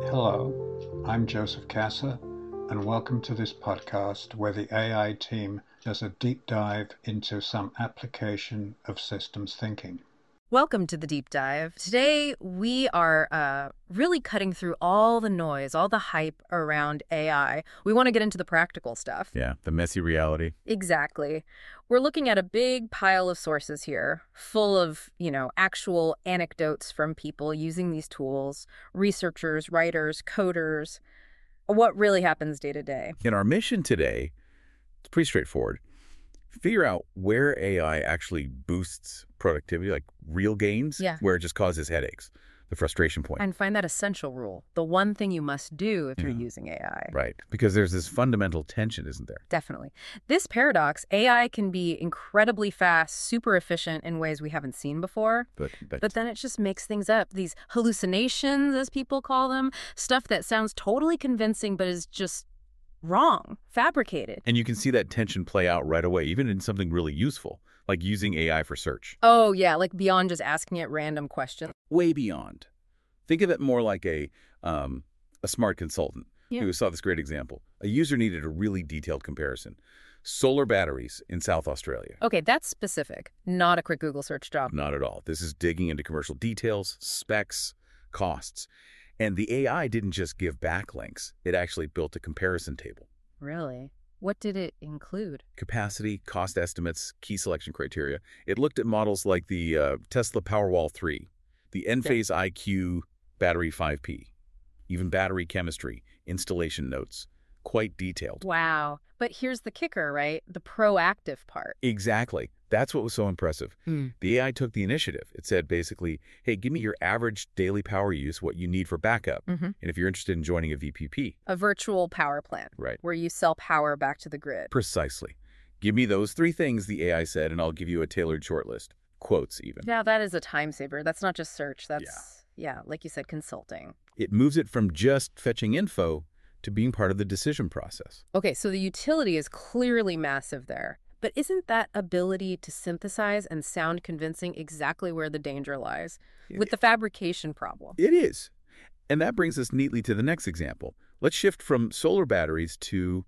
Hello, I'm Joseph Kasser, and welcome to this podcast where the AI team does a deep dive into some application of systems thinking. Welcome to the deep dive. Today, we are really cutting through all the noise, all the hype around AI. We want to get into the practical stuff. Yeah, the messy reality. Exactly. We're looking at a big pile of sources here, full of, actual anecdotes from people using these tools, researchers, writers, coders, what really happens day to day. In our mission today, it's pretty straightforward. Figure out where AI actually boosts productivity, like real gains, where it just causes headaches, the frustration point. And find that essential rule, the one thing you must do if you're using AI. Right, because there's this fundamental tension, isn't there? Definitely. This paradox, AI can be incredibly fast, super efficient in ways we haven't seen before, but then it just makes things up. These hallucinations, as people call them, stuff that sounds totally convincing but is just wrong, fabricated. And you can see that tension play out right away, even in something really useful, like using AI for search. Oh, yeah, like beyond just asking it random questions. Way beyond. Think of it more like a smart consultant who saw this great example. A user needed a really detailed comparison. Solar batteries in South Australia. Okay, that's specific, not a quick Google search job. Not at all. This is digging into commercial details, specs, costs. And the AI didn't just give backlinks. It actually built a comparison table. Really? What did it include? Capacity, cost estimates, key selection criteria. It looked at models like the Tesla Powerwall 3, the Enphase IQ Battery 5P, even battery chemistry, installation notes. Quite detailed. Wow. But here's the kicker, right? The proactive part. Exactly. That's what was so impressive. The AI took the initiative. It said basically, hey, give me your average daily power use, what you need for backup. And if you're interested in joining a VPP. A virtual power plant. Right. Where you sell power back to the grid. Precisely. Give me those three things, the AI said, and I'll give you a tailored shortlist. Quotes even. Yeah, that is a time saver. That's not just search. That's, like you said, consulting. It moves it from just fetching info to being part of the decision process. Okay, so the utility is clearly massive there. But isn't that ability to synthesize and sound convincing exactly where the danger lies? With the fabrication problem. It is. And that brings us neatly to the next example. Let's shift from solar batteries to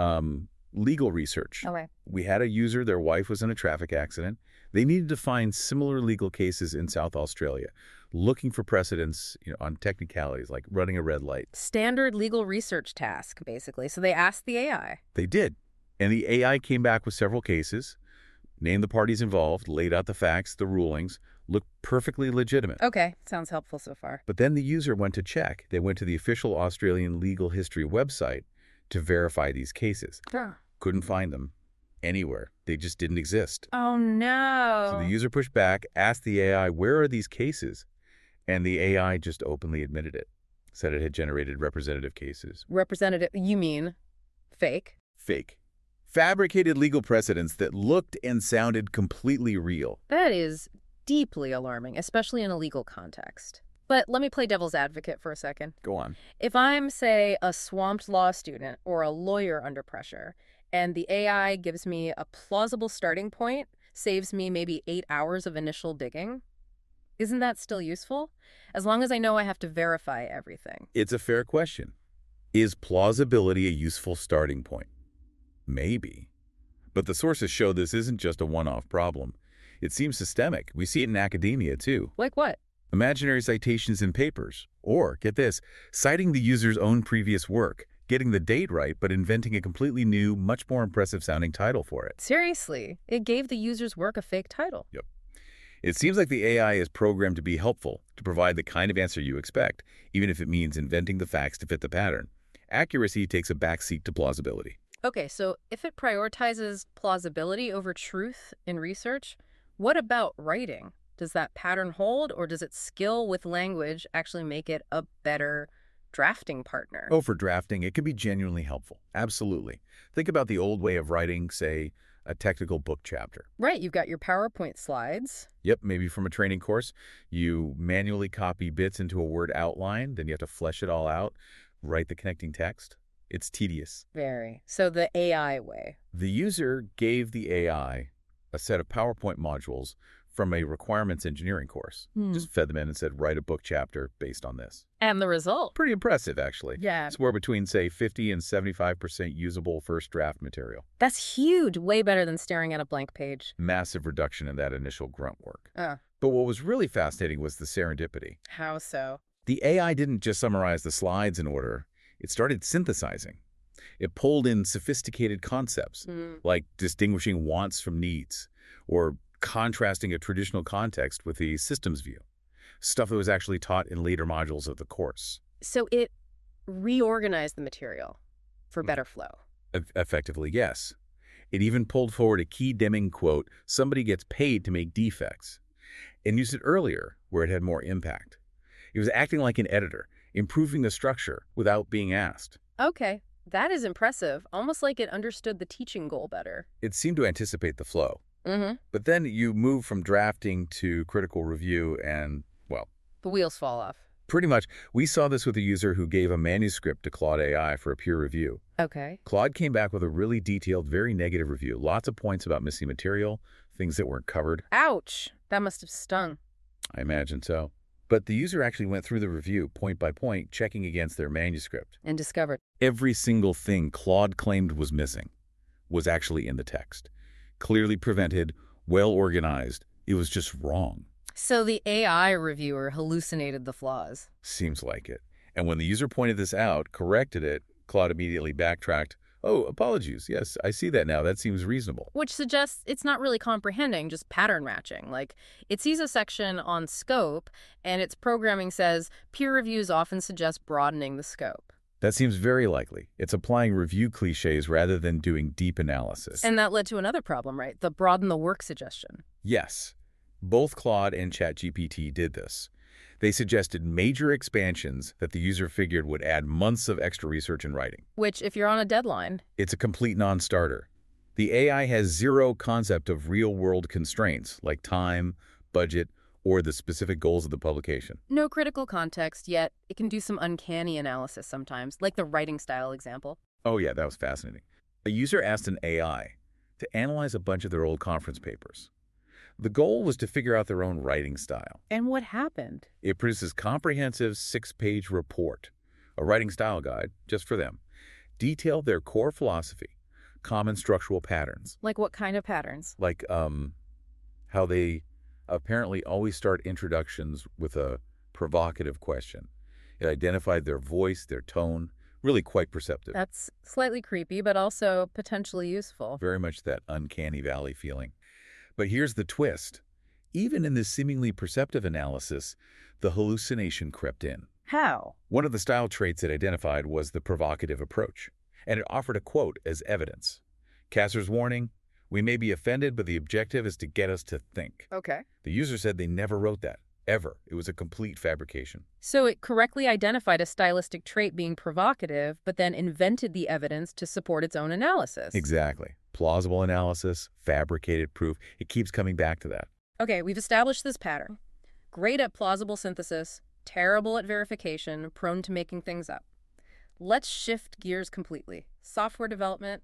legal research. Okay. We had a user, their wife was in a traffic accident. They needed to find similar legal cases in South Australia, looking for precedents on technicalities like running a red light. Standard legal research task, basically. So they asked the AI. They did. And the AI came back with several cases, named the parties involved, laid out the facts, the rulings, looked perfectly legitimate. Okay, sounds helpful so far. But then the user went to check. They went to the official Australian legal history website to verify these cases. Couldn't find them anywhere. They just didn't exist. Oh, no. So the user pushed back, asked the AI, where are these cases? And the AI just openly admitted it, said it had generated representative cases. Representative, you mean fake? Fake. Fabricated legal precedents that looked and sounded completely real. That is deeply alarming, especially in a legal context. But let me play devil's advocate for a second. Go on. If I'm, say, a swamped law student or a lawyer under pressure, and the AI gives me a plausible starting point, saves me maybe 8 hours of initial digging, isn't that still useful? As long as I know I have to verify everything. It's a fair question. Is plausibility a useful starting point? Maybe. But the sources show this isn't just a one-off problem. It seems systemic. We see it in academia, too. Like what? Imaginary citations in papers. Or, get this, citing the user's own previous work, getting the date right, but inventing a completely new, much more impressive-sounding title for it. Seriously, it gave the user's work a fake title. Yep. It seems like the AI is programmed to be helpful, to provide the kind of answer you expect, even if it means inventing the facts to fit the pattern. Accuracy takes a backseat to plausibility. Okay, so if it prioritizes plausibility over truth in research, what about writing? Does that pattern hold, or does its skill with language actually make it a better drafting partner? Oh, for drafting, it can be genuinely helpful. Absolutely. Think about the old way of writing, say, a technical book chapter. Right, you've got your PowerPoint slides. Yep, maybe from a training course. You manually copy bits into a Word outline, then you have to flesh it all out, write the connecting text. It's tedious. Very. So the AI way. The user gave the AI a set of PowerPoint modules from a requirements engineering course. Just fed them in and said, write a book chapter based on this. And the result? Pretty impressive, actually. Yeah. Somewhere between, say, 50 and 75% usable first draft material. That's huge. Way better than staring at a blank page. Massive reduction in that initial grunt work. But what was really fascinating was the serendipity. How so? The AI didn't just summarize the slides in order. It started synthesizing. It pulled in sophisticated concepts, like distinguishing wants from needs, or contrasting a traditional context with the systems view, stuff that was actually taught in later modules of the course. So it reorganized the material for better flow. Effectively, yes. It even pulled forward a key Deming quote, "Somebody gets paid to make defects," and used it earlier where it had more impact. It was acting like an editor, improving the structure without being asked. Okay, that is impressive. Almost like it understood the teaching goal better. It seemed to anticipate the flow. But then you move from drafting to critical review and, well, the wheels fall off. Pretty much. We saw this with a user who gave a manuscript to Claude AI for a peer review. Okay. Claude came back with a really detailed, very negative review. Lots of points about missing material, things that weren't covered. Ouch. That must have stung. I imagine so. But the user actually went through the review point by point, checking against their manuscript. And discovered every single thing Claude claimed was missing was actually in the text. Clearly prevented, well organized. It was just wrong. So the AI reviewer hallucinated the flaws. Seems like it. And when the user pointed this out, corrected it, Claude immediately backtracked. Oh, apologies. Yes, I see that now. That seems reasonable. Which suggests it's not really comprehending, just pattern matching. Like, it sees a section on scope, and its programming says peer reviews often suggest broadening the scope. That seems very likely. It's applying review cliches rather than doing deep analysis. And that led to another problem, right? The broaden the work suggestion. Yes. Both Claude and ChatGPT did this. They suggested major expansions that the user figured would add months of extra research and writing. Which, if you're on a deadline, it's a complete non-starter. The AI has zero concept of real-world constraints like time, budget, or the specific goals of the publication. No critical context, yet it can do some uncanny analysis sometimes, like the writing style example. Oh yeah, that was fascinating. A user asked an AI to analyze a bunch of their old conference papers. The goal was to figure out their own writing style. And what happened? It produces comprehensive 6-page report, a writing style guide just for them, detailed their core philosophy, common structural patterns. Like what kind of patterns? Like how they apparently always start introductions with a provocative question. It identified their voice, their tone, really quite perceptive. That's slightly creepy, but also potentially useful. Very much that uncanny valley feeling. But here's the twist. Even in this seemingly perceptive analysis, the hallucination crept in. How? One of the style traits it identified was the provocative approach, and it offered a quote as evidence. Cassar's warning, "We may be offended, but the objective is to get us to think." Okay. The user said they never wrote that, ever. It was a complete fabrication. So it correctly identified a stylistic trait being provocative, but then invented the evidence to support its own analysis. Exactly. Plausible analysis, fabricated proof. It keeps coming back to that. Okay, we've established this pattern. Great at plausible synthesis, terrible at verification, prone to making things up. Let's shift gears completely. Software development,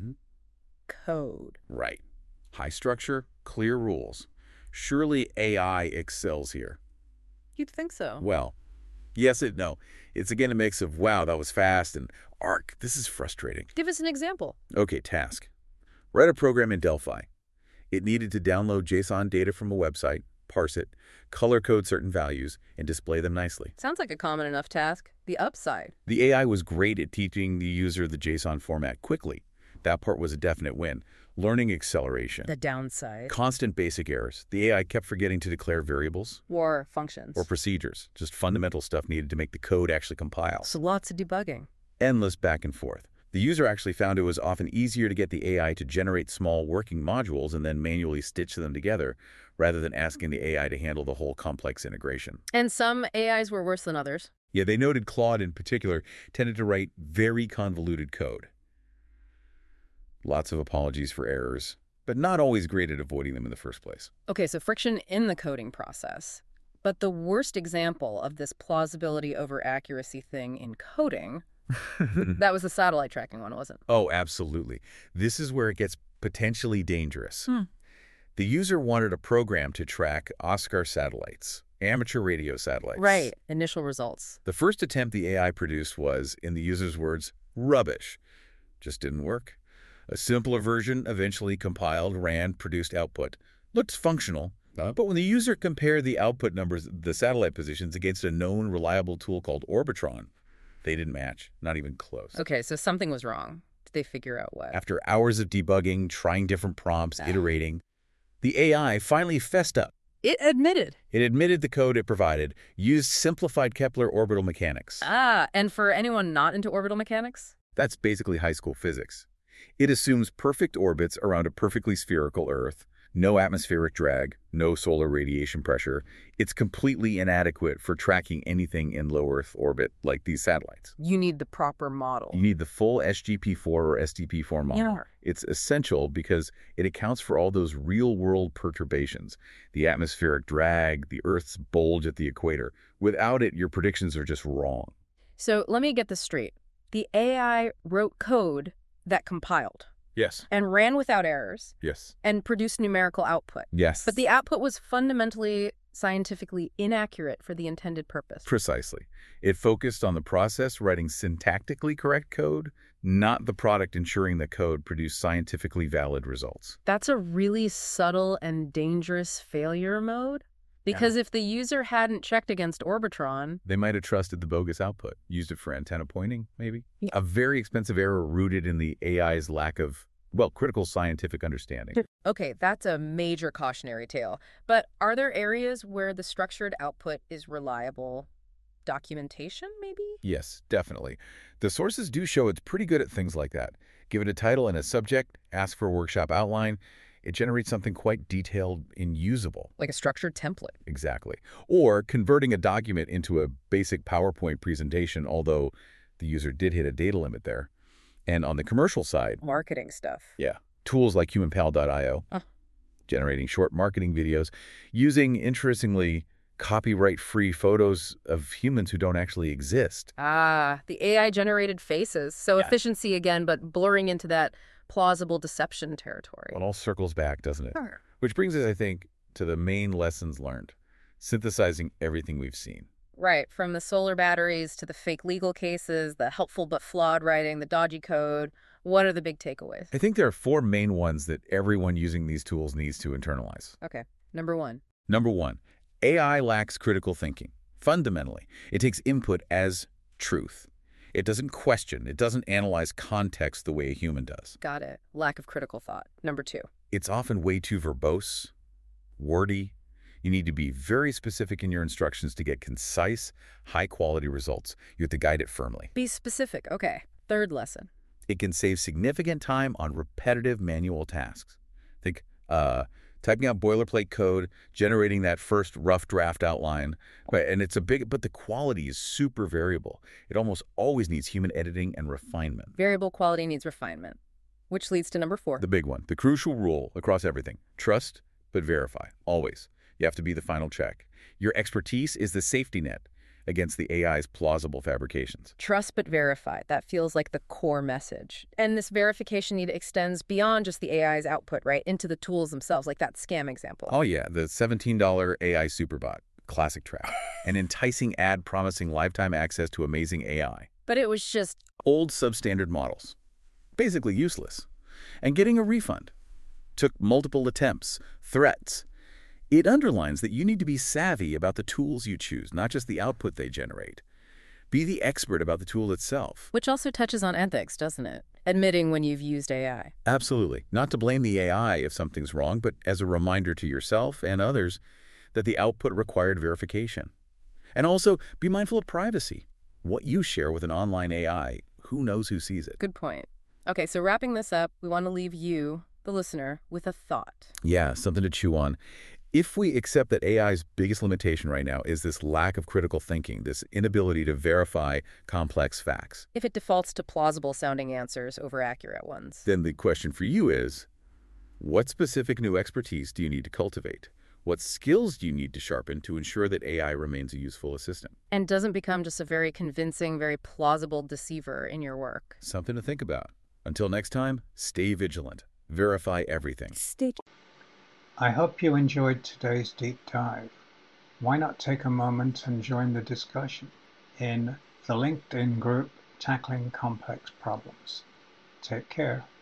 code. Right. High structure, clear rules. Surely AI excels here. You'd think so. Well, yes and no. It's again a mix of, wow, that was fast, and arc, this is frustrating. Give us an example. Okay, task. Write a program in Delphi. It needed to download JSON data from a website, parse it, color code certain values, and display them nicely. Sounds like a common enough task. The upside. The AI was great at teaching the user the JSON format quickly. That part was a definite win. Learning acceleration. The downside. Constant basic errors. The AI kept forgetting to declare variables. Or functions. Or procedures. Just fundamental stuff needed to make the code actually compile. So lots of debugging. Endless back and forth. The user actually found it was often easier to get the AI to generate small working modules and then manually stitch them together, rather than asking the AI to handle the whole complex integration. And some AIs were worse than others. Yeah, they noted Claude in particular tended to write very convoluted code. Lots of apologies for errors, but not always great at avoiding them in the first place. Okay, so friction in the coding process. But the worst example of this plausibility over accuracy thing in coding, that was the satellite tracking one, wasn't it? Oh, absolutely. This is where it gets potentially dangerous. The user wanted a program to track Oscar satellites, amateur radio satellites. Right. Initial results. The first attempt the AI produced was, in the user's words, rubbish. Just didn't work. A simpler version eventually compiled, ran, produced output. Looked functional, but when the user compared the output numbers, the satellite positions, against a known reliable tool called Orbitron, they didn't match, not even close. Okay, so something was wrong. Did they figure out what? After hours of debugging, trying different prompts, iterating, the AI finally fessed up. It admitted. It admitted the code it provided used simplified Kepler orbital mechanics. And for anyone not into orbital mechanics? That's basically high school physics. It assumes perfect orbits around a perfectly spherical Earth, no atmospheric drag, no solar radiation pressure. It's completely inadequate for tracking anything in low Earth orbit like these satellites. You need the proper model. You need the full SGP4 or STP4 model. Yeah. It's essential because it accounts for all those real-world perturbations, the atmospheric drag, the Earth's bulge at the equator. Without it, your predictions are just wrong. So let me get this straight. The AI wrote code that compiled. Yes. And ran without errors. Yes. And produced numerical output. Yes. But the output was fundamentally scientifically inaccurate for the intended purpose. Precisely. It focused on the process writing syntactically correct code, not the product ensuring the code produced scientifically valid results. That's a really subtle and dangerous failure mode. Because if the user hadn't checked against Orbitron... They might have trusted the bogus output, used it for antenna pointing, maybe. Yeah. A very expensive error rooted in the AI's lack of, well, critical scientific understanding. Okay, that's a major cautionary tale. But are there areas where the structured output is reliable? Documentation, maybe? Yes, definitely. The sources do show it's pretty good at things like that. Give it a title and a subject, ask for a workshop outline. It generates something quite detailed and usable. Like a structured template. Exactly. Or converting a document into a basic PowerPoint presentation, although the user did hit a data limit there. And on the commercial side... Marketing stuff. Yeah. Tools like humanpal.io, generating short marketing videos, using, interestingly, copyright-free photos of humans who don't actually exist. The AI-generated faces. So efficiency again, but blurring into that plausible deception territory. It all circles back, doesn't it? Sure. Which brings us, I think, to the main lessons learned, synthesizing everything we've seen. Right, from the solar batteries to the fake legal cases, the helpful but flawed writing, the dodgy code. What are the big takeaways? I think there are 4 main ones that everyone using these tools needs to internalize. Okay. Number 1. Number 1, AI lacks critical thinking. Fundamentally, it takes input as truth. It doesn't question. It doesn't analyze context the way a human does. Got it. Lack of critical thought. Number 2. It's often way too verbose, wordy. You need to be very specific in your instructions to get concise, high-quality results. You have to guide it firmly. Be specific. Okay. Third lesson. It can save significant time on repetitive manual tasks. Think typing out boilerplate code, generating that first rough draft outline, right? And it's but the quality is super variable. It almost always needs human editing and refinement. Variable quality needs refinement, which leads to number 4. The big one, the crucial rule across everything. Trust, but verify, always. You have to be the final check. Your expertise is the safety net against the AI's plausible fabrications. Trust but verify. That feels like the core message. And this verification need extends beyond just the AI's output, right? Into the tools themselves, like that scam example. Oh yeah, the $17 AI Superbot, classic trap. An enticing ad promising lifetime access to amazing AI. But it was just old substandard models. Basically useless. And getting a refund. Took multiple attempts, threats. It underlines that you need to be savvy about the tools you choose, not just the output they generate. Be the expert about the tool itself. Which also touches on ethics, doesn't it? Admitting when you've used AI. Absolutely. Not to blame the AI if something's wrong, but as a reminder to yourself and others that the output required verification. And also, be mindful of privacy. What you share with an online AI, who knows who sees it? Good point. Okay, so wrapping this up, we want to leave you, the listener, with a thought. Yeah, something to chew on. If we accept that AI's biggest limitation right now is this lack of critical thinking, this inability to verify complex facts. If it defaults to plausible-sounding answers over accurate ones. Then the question for you is, what specific new expertise do you need to cultivate? What skills do you need to sharpen to ensure that AI remains a useful assistant? And doesn't become just a very convincing, very plausible deceiver in your work. Something to think about. Until next time, stay vigilant. Verify everything. I hope you enjoyed today's deep dive. Why not take a moment and join the discussion in the LinkedIn group Tackling Complex Problems. Take care.